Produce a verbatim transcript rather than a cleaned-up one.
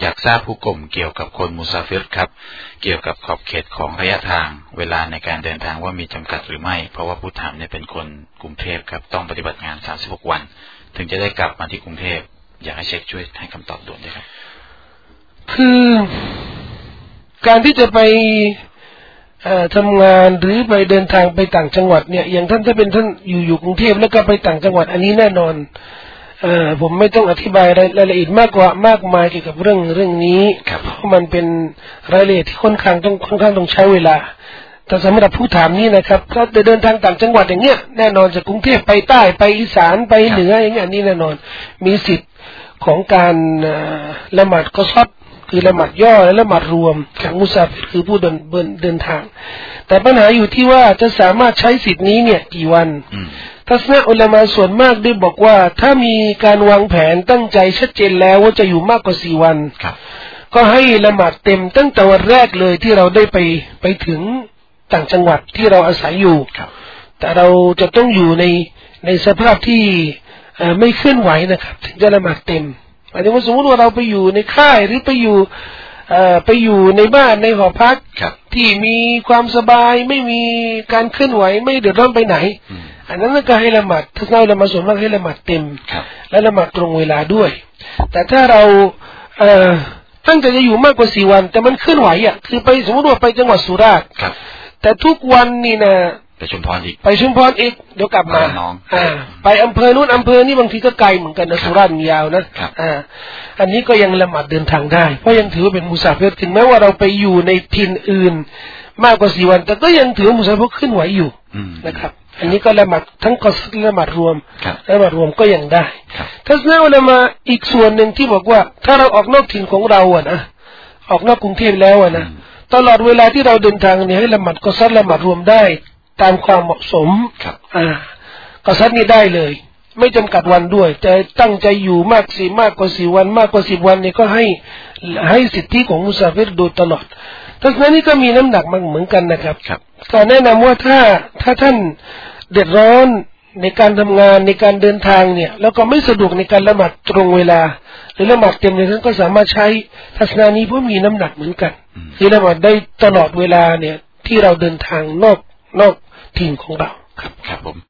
อยากทราบผู้กลุ่มเกี่ยวกับคนมุซาฟิรครับเกี่ยวกับขอบเขตของระยะทางเวลาในการเดินทางว่ามีจำกัดหรือไม่เพราะว่าผู้ถามเนี่ยเป็นคนกรุงเทพครับต้องปฏิบัติงานสามสิบหกวันถึงจะได้กลับมาที่กรุงเทพอยากให้เช็คช่วยให้คำตอบด่วนด้วยครับคือการที่จะไปทำงานหรือไปเดินทางไปต่างจังหวัดเนี่ยอย่างท่านถ้าเป็นท่านอยู่อยู่กรุงเทพแล้วก็ไปต่างจังหวัดอันนี้แน่นอนเอ่อผมไม่ต้องอธิบายรายละเอียดมากกว่ามากมายเกี่ยวกับเรื่องเรื่องนี้เพราะมันเป็นรายละเอียดที่ค่อนข้างต้องค่อนข้างต้องใช้เวลาแต่สำหรับผู้ถามนี้นะครับถ้าจะเดินทางต่างจังหวัดอย่างเงี้ยแน่นอนจากกรุงเทพไปใต้ไปอีสานไปเหนืออย่างเงี้ยอันนี้แน่นอนมีสิทธิ์ของการละหมาดกอซอดคือละหมาดย่อและละหมาดรวมของมุซาฟิรคือผู้เดินเดินทางแต่ปัญหาอยู่ที่ว่าจะสามารถใช้สิทธินี้เนี่ยกี่วันทัศนะอุลามะส่วนมากได้บอกว่าถ้ามีการวางแผนตั้งใจชัดเจนแล้วว่าจะอยู่มากกว่าสี่วันก็ให้ละหมาดเต็มตั้งแต่วันแรกเลยที่เราได้ไปไปถึงต่างจังหวัดที่เราอาศัยอยู่แต่เราจะต้องอยู่ในในสภาพที่ไม่เคลื่อนไหวนะครับถึงจะละหมาดเต็มหมายถึงว่าสมมติว่าเราไปอยู่ในค่ายหรือไปอยู่ไปอยู่ในบ้านในหอพักที่มีความสบายไม่มีการเคลื่อนไหวไม่เดือดร้อนไปไหนอันนั้นก็ให้ละหมาดถ้าเราละหมาดส่วนมากให้ละหมาดเต็มและละหมาดตรงเวลาด้วยแต่ถ้าเราเอ่อตั้งใจจะอยู่มากกว่าสี่วันแต่มันเคลื่อนไหวอ่ะคือไปสมมติว่าไปจังหวัดสุราษฎร์แต่ทุกวันนี่นะไปชุมพรอีกไปชุมพรอีกเดี๋ยวกลับมาอ่าไปอำเภอนู้นอำเภอนี้บางทีก็ไกลเหมือนกันนะสุราษฎร์ยาวนะอ่าอันนี้ก็ยังละหมาดเดินทางได้เพราะยังถือว่าเป็นมุซาฟิรถึงแม้ว่าเราไปอยู่ในถิ่นอื่นมากกว่าสี่วันแต่ก็ยังถือมุซาฟิรขึ้นไหวอยู่นะครับอันนี้ก็ละหมาดทั้งกอซละหมาดรวมละหมาดรวมก็ยังได้ทัศนะอุลามะอีกส่วนหนึ่งที่บอกว่าถ้าเราออกนอกถิ่นของเราอ่ะนะออกนอกกรุงเทพแล้วอ่ะนะตลอดเวลาที่เราเดินทางเนี่ยให้ละหมาดกอซละหมาดรวมได้ตามความเหมาะสมอ่ากอซัดนี่ได้เลยไม่จำกัดวันด้วยแต่ตั้งใจอยู่มากสิมากกว่าสี่วันมากกว่าสิบวันเนี่ยก็ให้ให้สิทธิของมุซาฟิรโดยตลอดทัศนะนี้ก็มีน้ำหนักมันเหมือนกันนะครับก็แนะนำว่าถ้าถ้าท่านเดือดร้อนในการทำงานในการเดินทางเนี่ยแล้วก็ไม่สะดวกในการละหมาดตรงเวลาหรือละหมาดเต็มเลยท่านก็สามารถใช้ทัศนะนี้เพราะมีน้ำหนักเหมือนกันคือละหมาดได้ตลอดเวลาเนี่ยที่เราเดินทางนอกนอกถิ่นของเราครับครับผม